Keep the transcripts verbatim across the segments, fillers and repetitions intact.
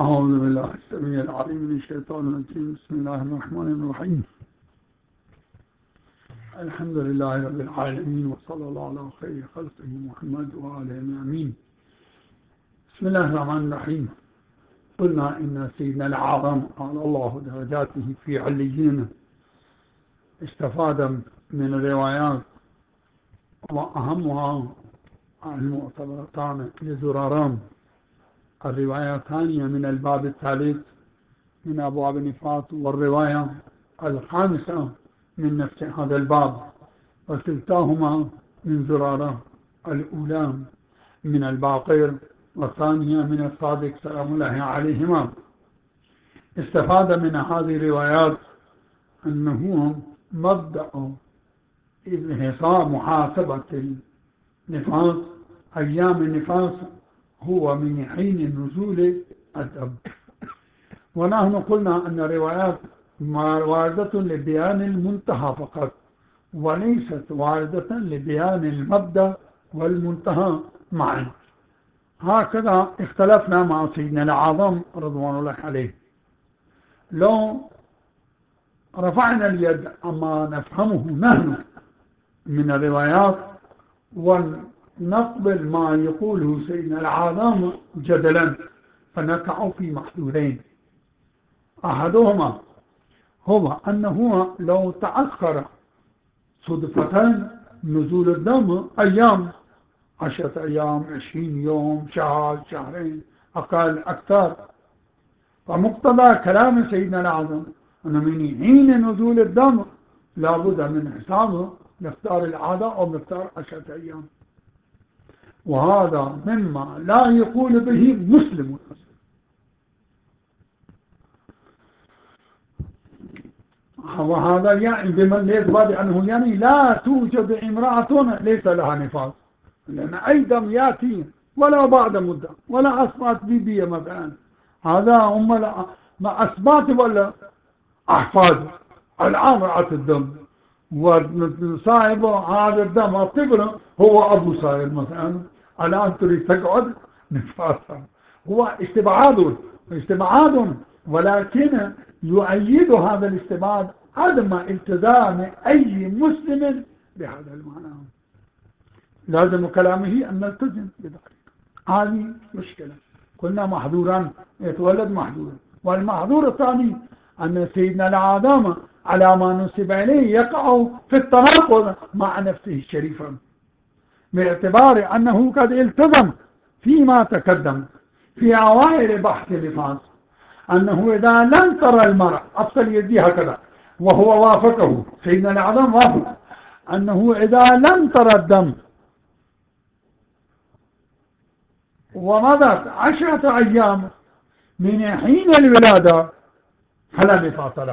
أعوذ بالله السميع العليم من الشيطان الرجيم. بسم الله الرحمن الرحيم. الحمد لله رب العالمين، وصلى الله على خير خلقه محمد وآله آمين. بسم الله الرحمن الرحيم. قلنا إن سيدنا العظم على الله درجاته في عليين استفاد من الروايات، وأهمها المعتبرتان لزراران، الرواية الثانية من الباب الثالث من أبواب النفاق، والرواية الخامسة من نفس هذا الباب، وكلتاهما من زرارة، الأولى من الباقر والثانية من الصادق سلام الله عليهما. استفاد من هذه الروايات أنه مبدأ حساب محاسبة النفاق أيام النفاق هو من حين نزول الدم. ونحن قلنا أن الروايات واردة لبيان المنتهى فقط، وليست واردة لبيان المبدأ والمنتهى معا. هكذا اختلفنا مع سيدنا العظم رضوان الله عليه. لو رفعنا اليد أما نفهمه نحن من الروايات ونقبل ما يقوله سيدنا العظم جدلا، فنقع في محذورين. أحدهما هو أنه لو تأخر صدفة نزول الدم أيام، عشرة أيام، عشرين يوم، شهر، شهرين، أقل أكثر، فمقتضى كلام سيدنا العظم أن من حين نزول الدم لابد من حسابه مقدار العادة أو مقدار عشرة أيام، وهذا مما لا يقول به مسلم. وهذا يعني بمن يثبت عنه يعني لا توجد امرأة ليس لها نفاس، لأن أي دم يأتي ولا بعد مدة ولا أصبات بيبية مثلا، هذا هم ما أصبات ولا أحفاد الآن رأت الدم، وصاحب هذا الدم الطفل هو أبو صاحب مثلا، الآن تريد تقعد نفاسا. هو استبعاد استبعاد ولكن يؤيد هذا الاستبعاد عدم التزام أي مسلم بهذا المعنى. لازم كلامه أن نلتزم بذلك. هذه مشكلة. كنا محظورا يتولد محظورا. والمحظور الثاني أن سيدنا العظم على ما نسب إليه يقع في التناقض مع نفسه الشريفة، باعتبار أنه قد التزم فيما تقدم في أوائل بحث النفاس أنه إذا لم ترى المرأة أفصل يدي هكذا، وهو وافقه سيدنا العظم وافق أنه إذا لم ترى الدم ومضت عشرة أيام من حين الولادة فلا نفاس لها،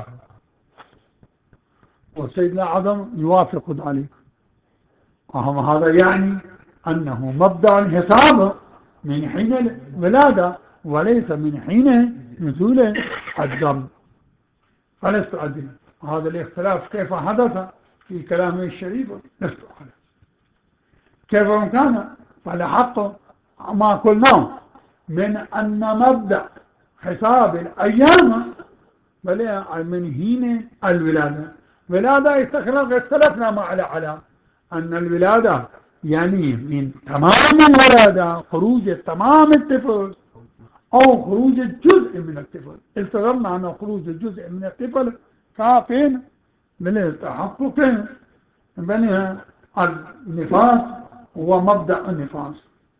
وسيدنا العظم يوافق ذلك. وهم هذا يعني أنه مبدأ الحساب من حين الولادة وليس من حين نزول الدم، فلست أدري هذا الاختلاف كيف حدث في كلامه الشريف، لست أعلم كيف كان. فلحق ما قلناه من أن مبدأ حساب الأيام بل من حين الولادة. ولادة اختلفنا مع على أن الولادة يعني من تمام الولادة، خروج تمام الطفل أو خروج الجزء من الطفل. التزمنا أن خروج الجزء من الطفل كافٍ للتحقق بين النفاس ومبدأ النفاس.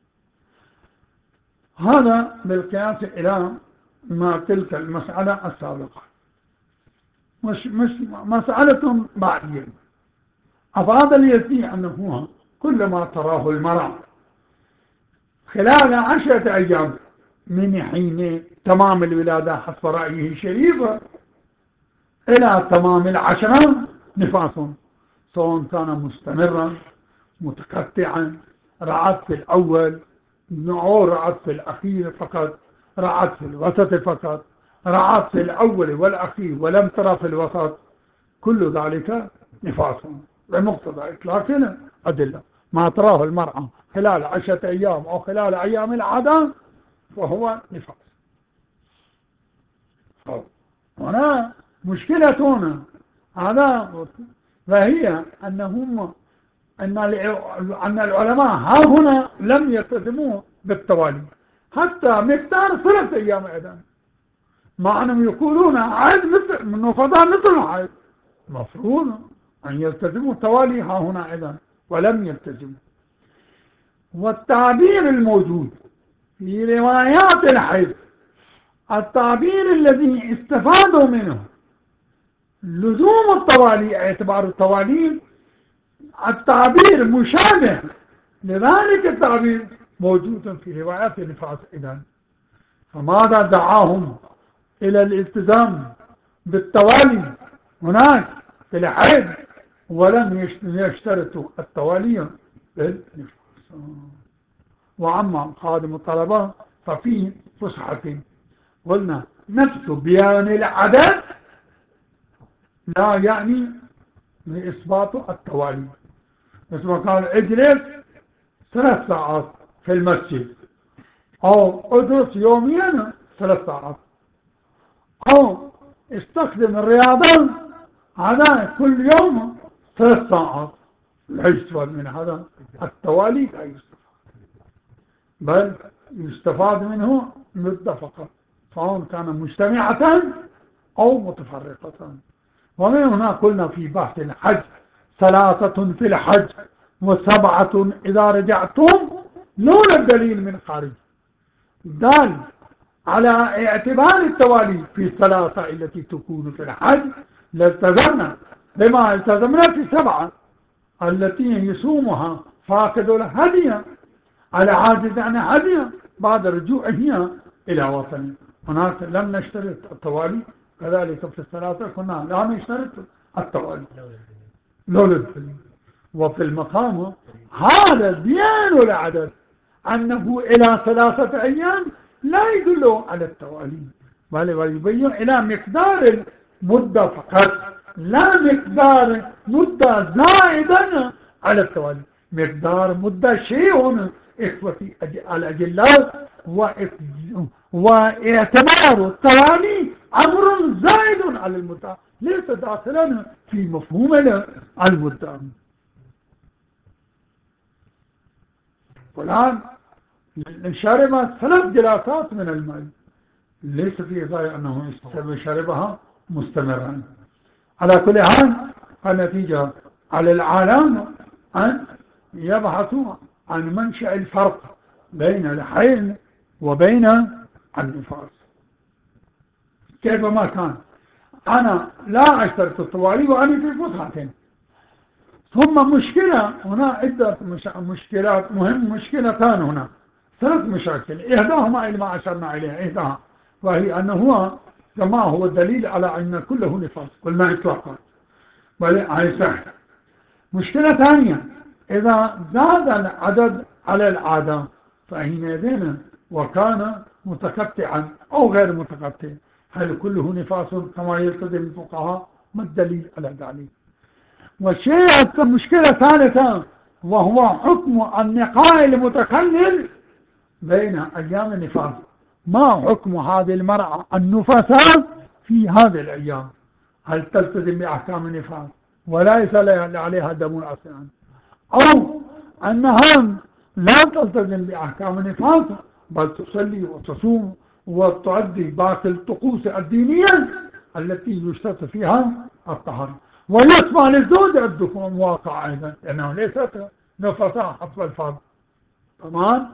هذا بالقياس إلى ما تلك المسألة السابقة. مش مش مسألة بعدية. أفاد اليسير أنه كل ما تراه المرأة خلال عشرة أيام من حين تمام الولادة حسب رأيه الشريف إلى تمام العشرة نفاس، سواء كان مستمرا متقطعا، رعت في الأول أو رعت في الأخير فقط، رعت في الوسط فقط، رعت في الأول والأخير ولم ترى في الوسط، كل ذلك نفاس بمقتضى إطلاق أدلة. ما تراه المرأة خلال عشرة أيام أو خلال أيام العادة فهو نفاس. هنا مشكلتنا هذا، وهي أنهم أن أن العلماء ها هنا لم يلتزموا بالتوالي حتى مقدار ثلاث أيام أيضا، مع أنهم يقولون عيد مثل من فضاء مثل عيد، مفروض أن يلتزموا التوالي ها هنا أيضا ولم يلتزموا. والتعبير الموجود في روايات الحيض، التعبير الذي استفادوا منه لزوم التوالي، اعتبار التوالي التعبير مشابه لذلك التعبير موجود في روايات النفاس إذن، فماذا دعاهم إلى الالتزام بالتوالي هناك في الحيض ولم يشترطوا التوالي بالنفاس؟ وعما خادم الطلبة ففيه فسحة، قلنا نفس بيان العدد لا يعني لإثبات التوالي، مثل ما قال اجلس ثلاث ساعات في المسجد، أو ادرس يوميا ثلاث ساعات، أو استخدم الرياضة هذا كل يوم ثلاث ساعات، لا يستفاد من هذا التوالي، لا يستفاد، بل يستفاد منه مدة فقط، سواء كان مجتمعة أو متفرقة. ومن هنا قلنا في بحث الحج ثلاثة في الحج وسبعة إذا رجعتم، لولا الدليل من خارج دال على اعتبار التوالي في الثلاثة التي تكون في الحج لالتزمنا بما التزمنا في سبعة التي يصومها فاقد الهدي على عاجز عن هدي بعد رجوعه إلى وطنه. هناك لم نشترط التوالي، كذلك في الثلاثة كنا لا نشترط التوالي لولا الدليل. وفي المقام هذا بيان العدد أنه إلى ثلاثة أيام لا يدل على التوالي، بل يبين إلى مقدار المدة فقط، لا مقدار مدة زائدا على التوالي. مقدار مدة شيء إخوتي الأجلاء، واعتبار التوالي أمر زائد على المدة، ليس داخلا في مفهوم المدة. والآن شرب ثلاث جلاسات من الماء، ليس في غاية أنه شربها مستمرا. على كل حال النتيجة على العالم أن يبحثوا عن منشأ الفرق بين الحيض وبين النفاس كيفما كان. أنا لا أشترط الطوالي وأنا في فسحة. ثم مشكلة هنا عدة مشكلات مهم، مشكلتان هنا، ثلاث مشاكل، إحداهما اللي ما أشرنا إليها، إحداها وهي أنه هو كما هو الدليل على أن كله نفاس، قلنا إطلاقا بل هي صح. مشكلة ثانية، إذا زاد العدد على العادة فحينئذ وكان متقطعا أو غير متقطع، هل كله نفاس كما يلتزم الفقهاء؟ ما الدليل على ذلك؟ والشيء المشكلة الثالثة وهو حكم النقاء المتخلل بين أيام النفاس، ما حكم هذه المرأة النفساء في هذه الأيام؟ هل تلتزم بأحكام النفاس وليس عليها دم أصلا، أو أنها لا تلتزم بأحكام النفاس بل تصلي وتصوم وتؤدي باقي الطقوس الدينية التي يشترط فيها الطهارة؟ ويسمع للزوج الدخول مواقع أيضا لأنه ليست نفساء حسب الفرض. تمام؟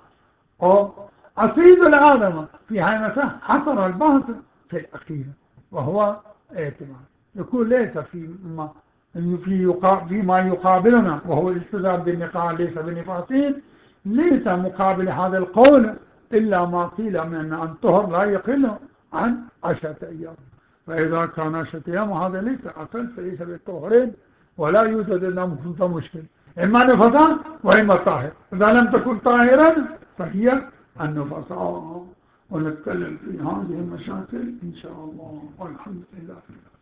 أصيد العالم في هذا حصر البحث في الأخير وهو اعتماد، يقول ليس في ما في فيما يقابلنا وهو الالتزام بالنقاء ليس بالنفاسين، ليس مقابل هذا القول إلا ما قيل من أن الطهر لا يقل عن عشرة أيام، فإذا كان عشرة أيام هذا ليس أقل فليس بالطهرين ولا يوجد لنا مشكل، إما نفسا وإما طاهر، إذا لم تكن طاهرا فهي النفساء. ونتكلم في هذه المشاكل إن شاء الله والحمد لله.